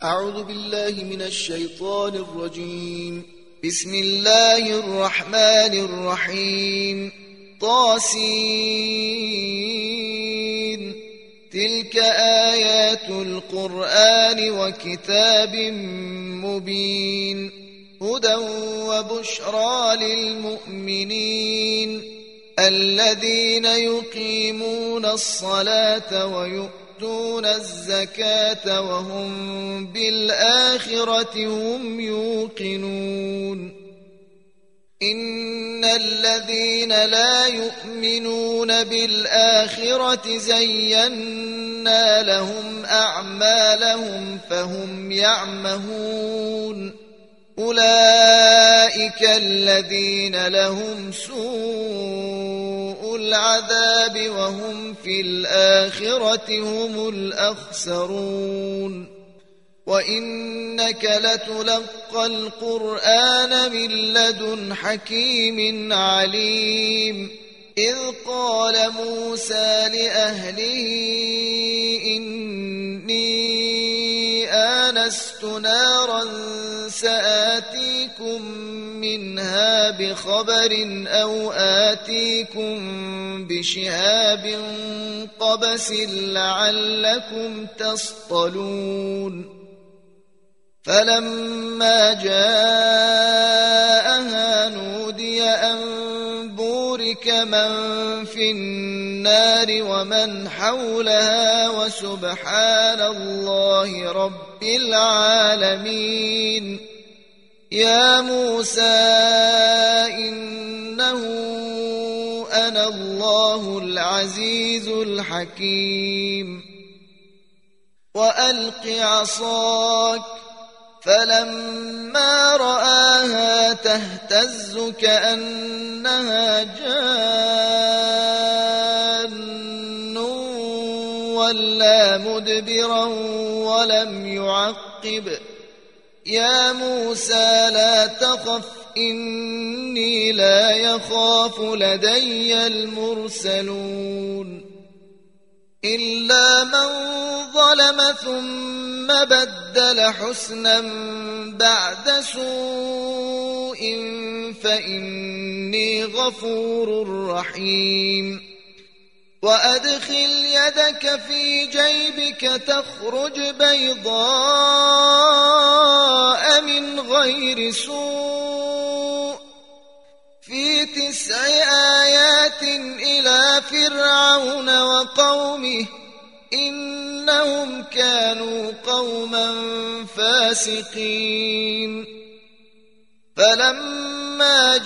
أعوذ بالله من الشيطان الرجيم. بسم الله الرحمن الرحيم. طاسين. تلك آيات القرآن وكتاب مبين. هدى وبشرى للمؤمنين الذين يقيمون الصلاة ويؤتون الزكاة وهم بالآخرة هم يوقنون. إن الذين لا يؤمنون بالآخرة زينا لهم أعمالهم فهم يعمهون. أولئك الذين لهم سوء العذاب وهم في الآخرة هم الأخسرون. وإنك لتلقى القرآن من لدن حكيم عليم. إذ قال موسى لأهله إني آنست نارا سآتيكم منها بخبر أو آتيكم بشهاب قبس لعلكم تصطلون. فلما جاءها نودي أن بورك من في النار ومن حولها وسبحان الله رب العالمين. يا موسى إنه أنا الله العزيز الحكيم. وألق عصاك. فلما رآها تهتز كأنها جان ولا مدبرا ولم يعقب. يا موسى لا تخف إني لا يخاف لدي المرسلون. إلا من ظلم ثم بدل حسنا بعد سوء فإني غفور رحيم. وأدخل يدك في جيبك تخرج بيضاء من غير سوء في 9 آيات إلى فرعون وقومه إنهم كانوا قوما فاسقين. فلما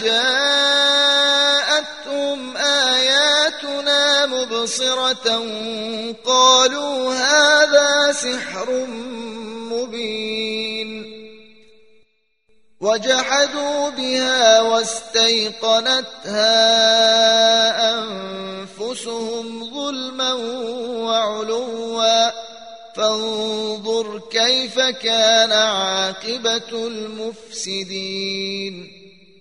جاءتهم آياتنا مبصرة قالوا هذا سحر مبين. وجحدوا بها واستيقنتها أنفسهم ظلما وعلوا فانظر كيف كان عاقبة المفسدين.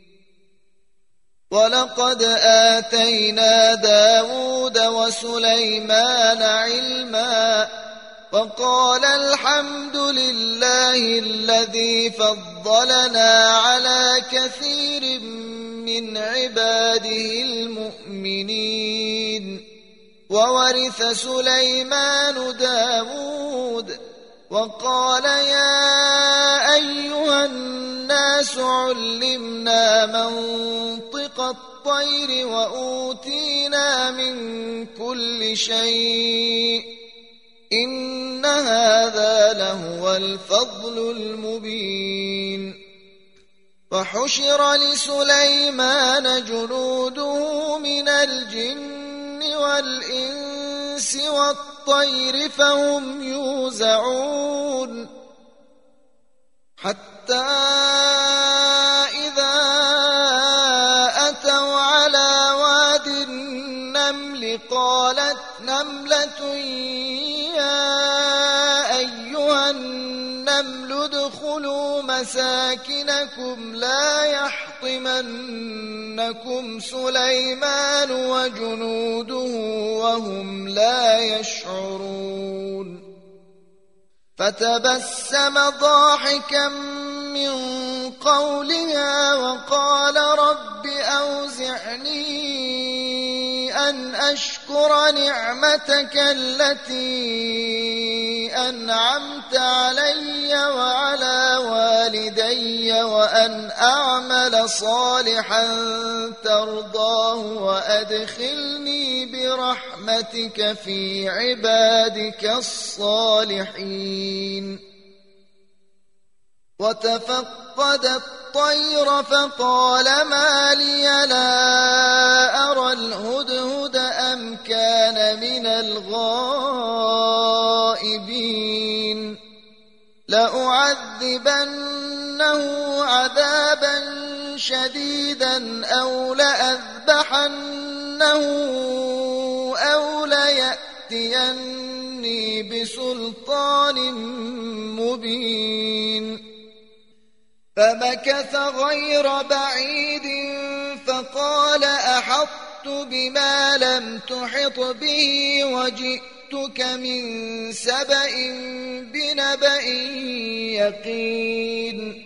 ولقد آتينا داود وسليمان علما وقال الحمد لله الذي فضلنا على كثير من عباده المؤمنين. وورث سليمان داود وقال يا أيها الناس علمنا منطق الطير وأوتينا من كل شيء إن هذا لهو الفضل المبين. وحشر لسليمان جنوده من الجن والإنس والطير فهم يوزعون. حتى إذا أتوا على واد النمل قالت نملة يا أيها النمل ادخلوا مساكنكم لا يحطمنكم سليمان وجنوده وهم لا يشعرون. فتبسم ضاحكا من قولها وقال رب أوزعني أن أشكر نعمتك التي أنعمت علي وعلى والدي وأن أعمل صالحا ترضاه وأدخلني برحمتك في عبادك الصالحين. وتفقد الطير فقال ما لي لا أرى الهدهد أم كان من الغائبين لأعذبنه عذابا شديدا أو لأذبحنه أو ليأتيني بسلطان مبين. فمكث غير بعيد فقال أحطت بما لم تحط به وجئتك من سبأ بنبأ يقين.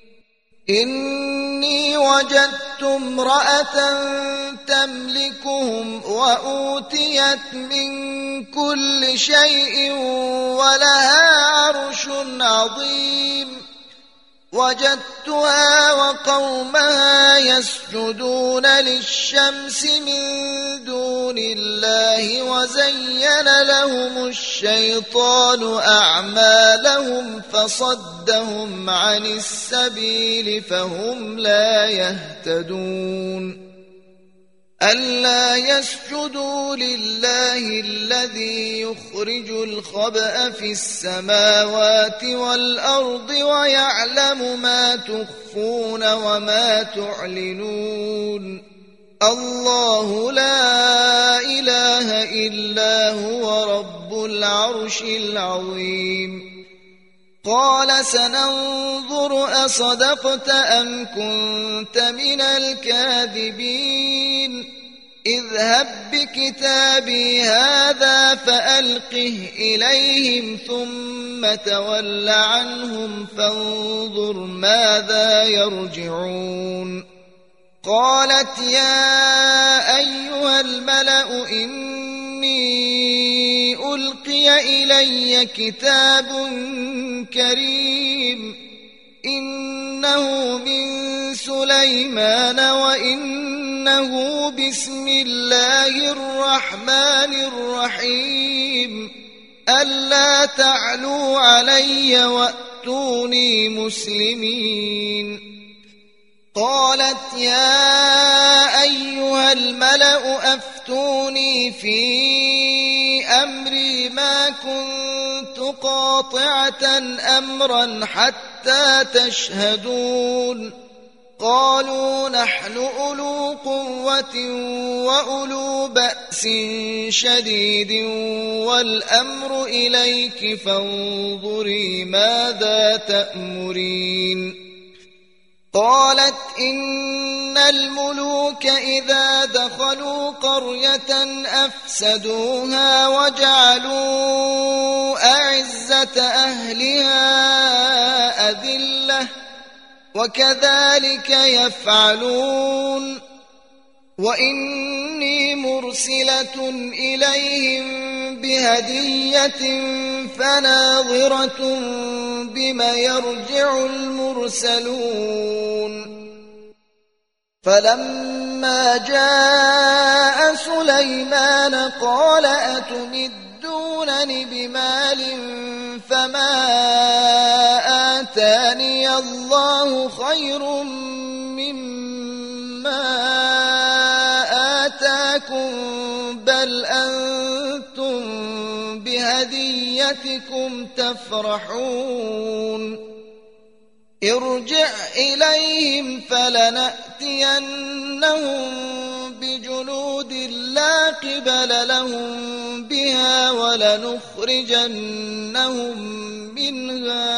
إني وجدت امرأة تملكهم وأوتيت من كل شيء ولها عرش عظيم. وجدتها وقومها يسجدون للشمس من دون الله وزين لهم الشيطان أعمالهم فصدهم عن السبيل فهم لا يهتدون. ألا يسجدوا لله الذي يخرج الخبأ في السماوات والأرض ويعلم ما تخفون وما تعلنون. الله لا إله إلا هو رب العرش العظيم. قال سننظر أصدقت أم كنت من الكاذبين. اذهب بكتابي هذا فألقه إليهم ثم تول عنهم فانظر ماذا يرجعون. قالت يا أيها الملأ إني ألقي إلي كتاب كريم إنه من سليمان وإنه بسم الله الرحمن الرحيم ألا تعلوا علي وأتوني مسلمين. قالت يا أيها الملأ أفتوني في أمري ما كنت قاطعة أمرا حتى تشهدون. قالوا نحن أولو قوة وأولو بأس شديد والأمر إليك فانظري ماذا تأمرين. قالت إن الملوك إذا دخلوا قرية أفسدوها وجعلوا أعزة أهلها أذلة وكذلك يفعلون. وإني مرسلة إليهم بهدية فناظرة بما يرجع المرسلون. فلما جاء سليمان قال أتمدونني بمال فما آتاني الله خير مما آتاكم بل أنتم بهديتكم تفرحون. ارجع إليهم فلنأتينهم بجنود لا قبل لهم بها ولنخرجنهم منها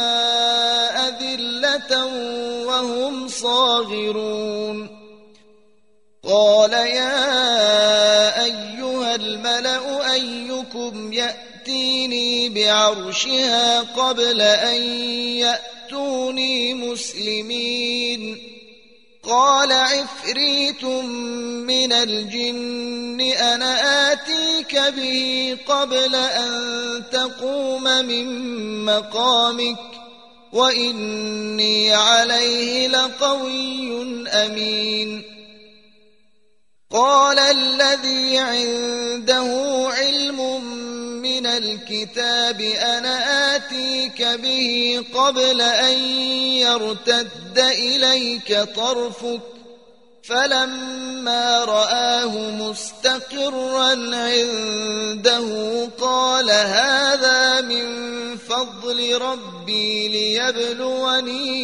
أذلة وهم صاغرون. قال يا أيها الملأ أيكم يأتيني ائتوني بعرشها قبل أن يأتوني مسلمين قال عفريت من الجن أنا آتيك به قبل أن تقوم من مقامك وإني عليه لقوي أمين قال الذي عنده علم من الكتاب أنا آتيك به قبل أن يرتد إليك طرفك فلما رآه مستقرا عنده قال هذا من فضل ربي ليبلوني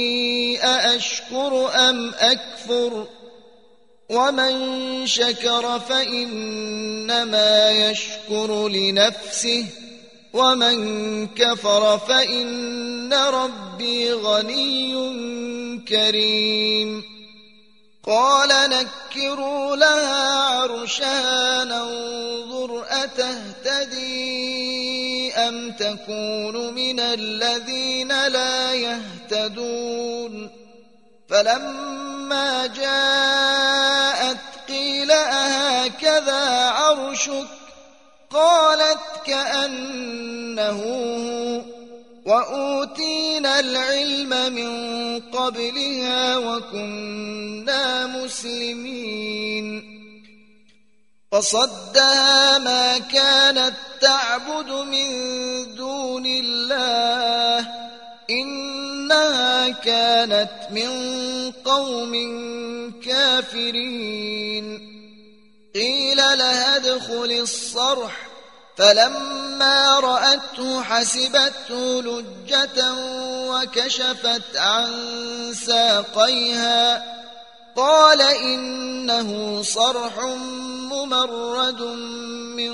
أأشكر أم أكفر ومن شكر فإنما يشكر لنفسه ومن كفر فإن ربي غني كريم قال نكروا لها عرشها ننظر أتهتدي أم تكون من الذين لا يهتدون فلما جاءت قيل أهكذا عرشك قالت كأنه وأوتينا العلم من قبلها وكنا مسلمين فصدها ما كانت تعبد من دون الله إنها كانت من قوم كافرين قيل لها ادخل الصرح فلما رأته حسبته لجة وكشفت عن ساقيها قال إنه صرح ممرد من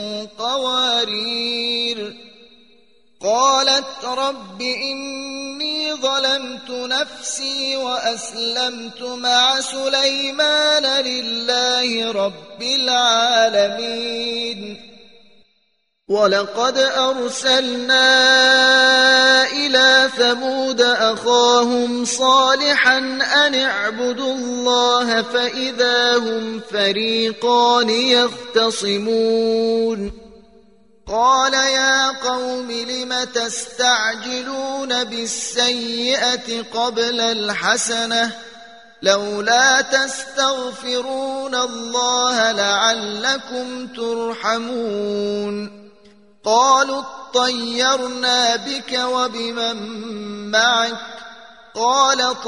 قوارير قالت رب إني ظلمت نفسي وأسلمت مع سليمان لله رب العالمين ولقد أرسلنا إلى ثمود أخاهم صالحا أن اعبدوا الله فإذا هم فريقان يختصمون قال يا قوم لم تستعجلون بالسيئة قبل الحسنة لولا تستغفرون الله لعلكم ترحمون قالوا اطيرنا بك وبمن معك قال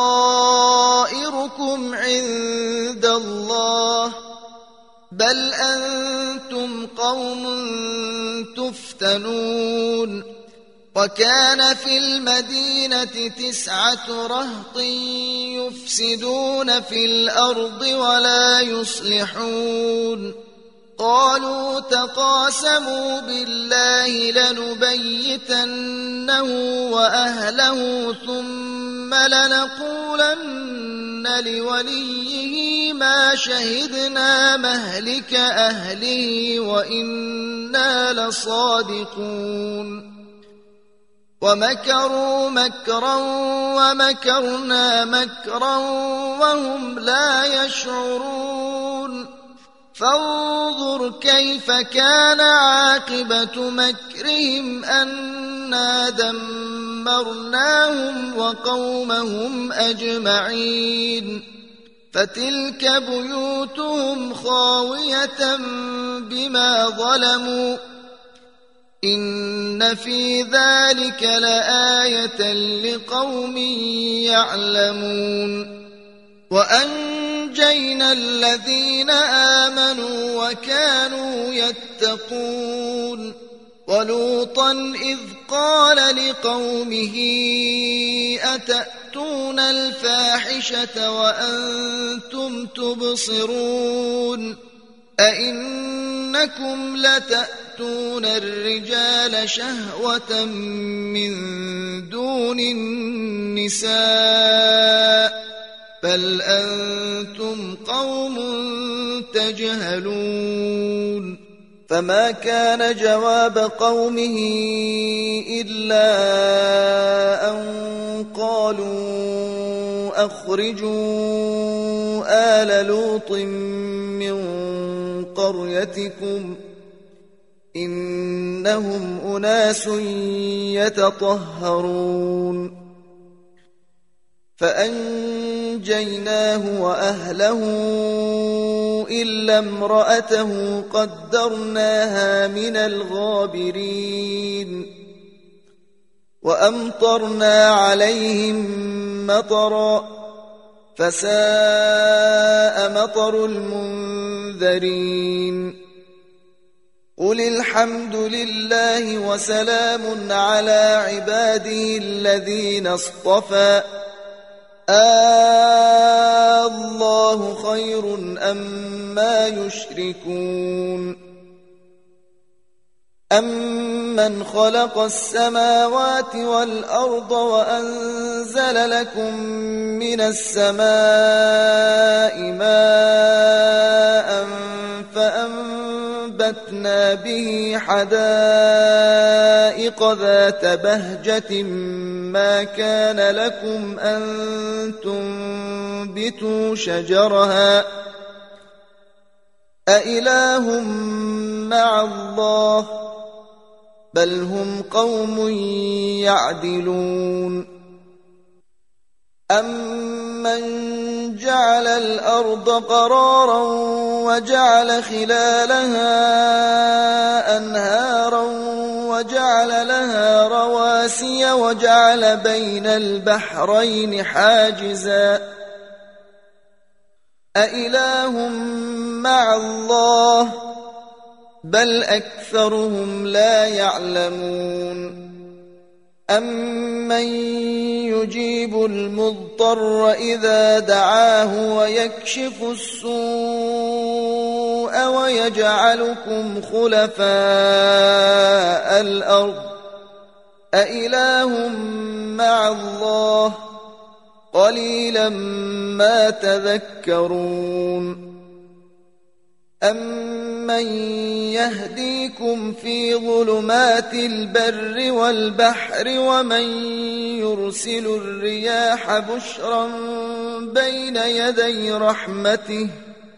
طائركم عند الله بل أنتم قوم تفتنون وكان في المدينة 9 رهط يفسدون في الأرض ولا يصلحون قالوا تقاسموا بالله لنبيتنه وأهله ثم لنقولن لوليه ما شهدنا مهلك أهله وإنا لصادقون ومكروا مكرا ومكرنا مكرا وهم لا يشعرون فانظر كيف كان عاقبة مكرهم أنا دمرناهم وقومهم أجمعين فتلك بيوتهم خاوية بما ظلموا إن في ذلك لآية لقوم يعلمون وأنجينا الذين آمنوا وكانوا يتقون ولوطا إذ قال لقومه أتأتون الفاحشة وأنتم تبصرون أئنكم لتأتون الرجال شهوة من دون النساء بل أنتم قوم تجهلون فما كان جواب قومه إلا أن قالوا أخرجوا آل لوط من قريتكم إنهم أناس يتطهرون فأنجيناه وأهله إلا امرأته قدرناها من الغابرين وأمطرنا عليهم مطرا فساء مطر المنذرين قل الحمد لله وسلام على عباده الذين اصطفى الله خير أما يشركون أمن خلق السماوات والأرض وأنزل لكم من السماء ماء فأنبتنا به حدائق ذات بهجة ما كان لكم أن تنبتوا شجرها أإله مع الله بل هم قوم يعدلون أمن جعل الأرض قرارا وجعل خلالها أنهارا وجعل لها رواسي وجعل بين البحرين حاجزا أإله مع الله بل أكثرهم لا يعلمون أمن يجيب المضطر إذا دعاه ويكشف السوء ويجعلكم خلفاء الأرض أإله مع الله قليلا ما تذكرون أمن يهديكم في ظلمات البر والبحر ومن يرسل الرياح بشرا بين يدي رحمته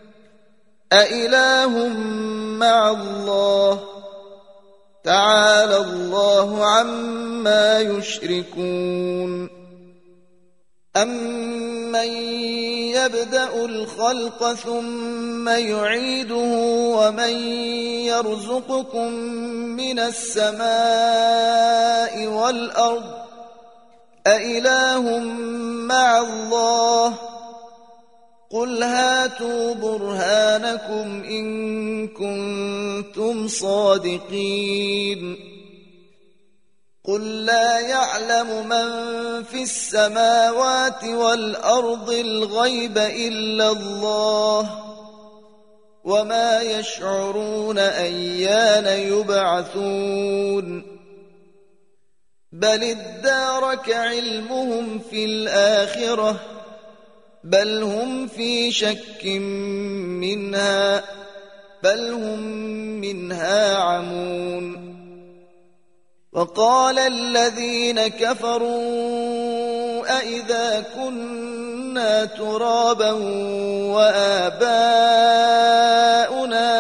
أإله مع الله تعالى الله عما يشركون أمن يبدأ الخلق ثم يعيده ومن يرزقكم من السماء والأرض أإله مع الله قل هاتوا برهانكم إن كنتم صادقين قل لا يعلم من في السماوات والأرض الغيب إلا الله وما يشعرون أيان يبعثون بل ادارك علمهم في الآخرة بل هم في شك منها بل هم منها عمون وقال الذين كفروا أئذا كنا ترابا وآباؤنا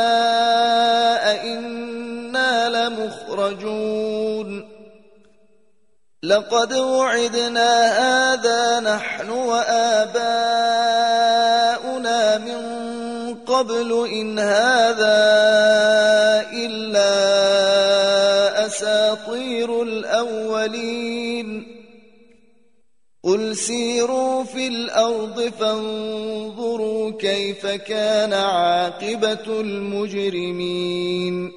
أئنا لمخرجون لقد وعدنا هذا نحن وآباؤنا من قبل إن هذا إلا أساطير الأولين قل سيروا في الأرض فانظروا كيف كان عاقبة المجرمين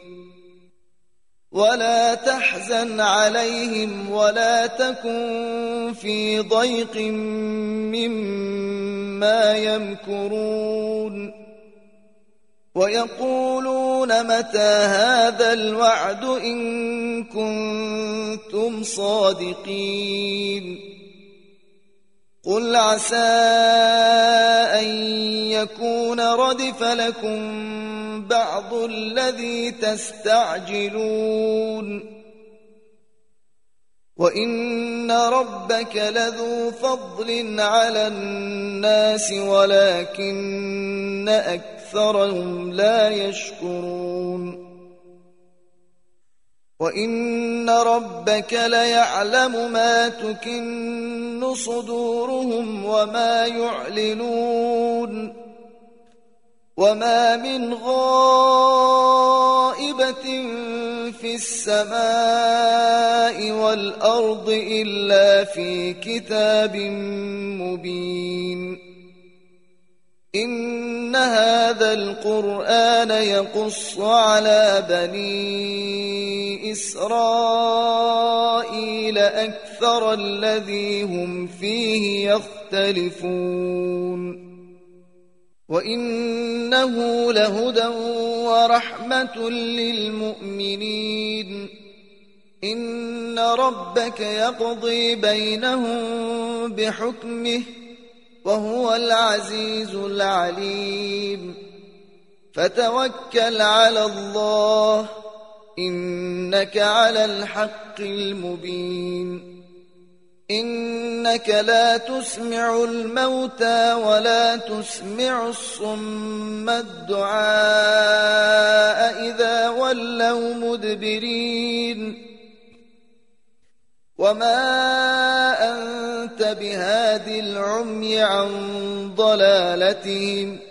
ولا تحزن عليهم ولا تكن في ضيق مما يمكرون ويقولون متى هذا الوعد إن كنتم صادقين قل عسى أن يكون ردف لكم بعض الذي تستعجلون وإن ربك لذو فضل على الناس ولكن أكثرهم لا يشكرون وإن ربك ليعلم ما تكن صدورهم وما يعلنون وما من غائبة في السماء والأرض إلا في كتاب مبين إن هذا القرآن يقص على بني إسرائيل أكثر الذي هم فيه يختلفون وإنه لهدى ورحمة للمؤمنين إن ربك يقضي بينهم بحكمه وهو العزيز العليم فتوكل على الله إنك على الحق المبين إنك لا تسمع الموتى ولا تسمع الصم الدعاء إذا ولوا مدبرين وما أنت بهاد العمي عن ضلالتهم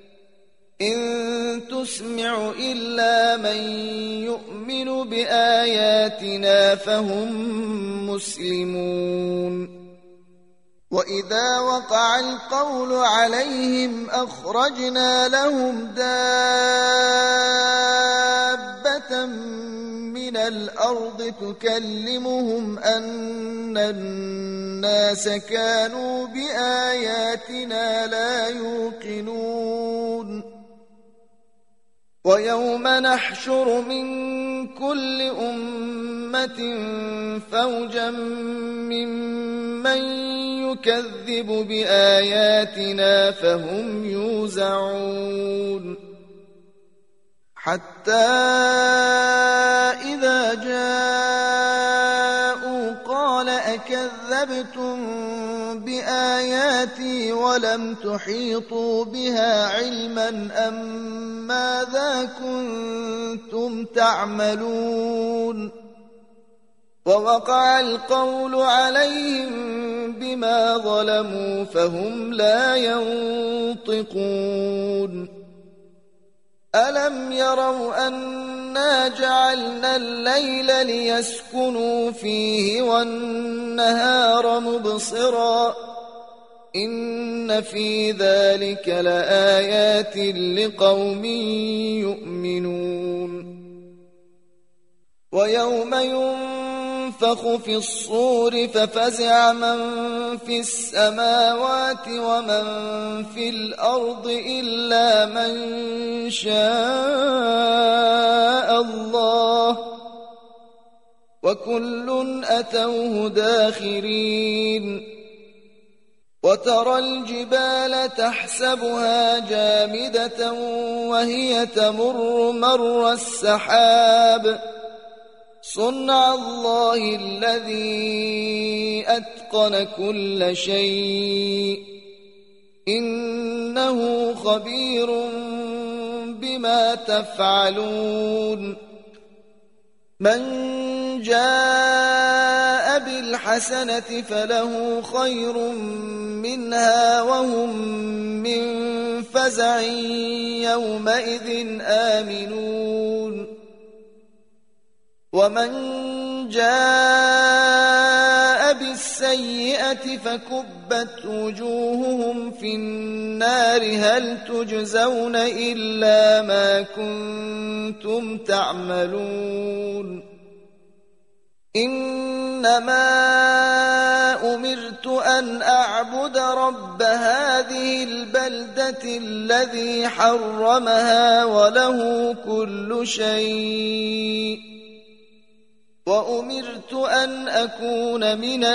إن تسمع إلا من يؤمن بآياتنا فهم مسلمون وإذا وقع القول عليهم أخرجنا لهم دابة من الأرض تكلمهم أن الناس كانوا بآياتنا لا يوقنون ويوم نحشر من كل أمة فوجا ممن يكذب بآياتنا فهم يوزعون حتى إذا جاءوا قال أكذبتم بآياتي ولم تحيطوا بها علما أم ماذا كنتم تعملون ووقع القول عليهم بما ظلموا فهم لا ينطقون ألم يروا أنا جعلنا الليل ليسكنوا فيه والنهار مبصرا إن في ذلك لآيات لقوم يؤمنون ويوم ينفخ في الصور ففزع من في السماوات ومن في الأرض إلا من شاء الله وكل أتوه داخرين وترى الجبال تحسبها جامدة وهي تمر مر السحاب صنع الله الذي أتقن كل شيء إنه خبير بما تفعلون من جاء بالحسنة فله خير منها وهم من فزع يومئذ آمنون ومن جاء بالسيئة فكبت وجوههم في النار هل تجزون إلا ما كنتم تعملون إنما أمرت أن أعبد رب هذه البلدة الذي حرمها وله كل شيء وأمرت أن أكون من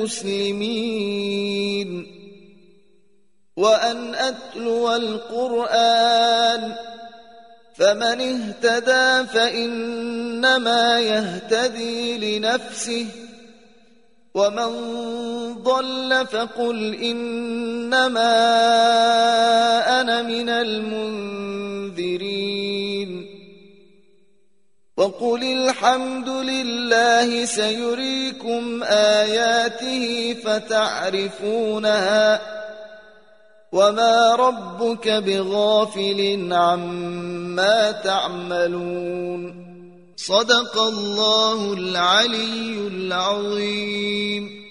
المسلمين وأن أتلو القرآن فمن اهتدى فإنما يهتدي لنفسه ومن ضل فقل إنما أنا من المنذرين وقل الحمد لله سيريكم آياته فتعرفونها وما ربك بغافل عما تعملون صدق الله العلي العظيم.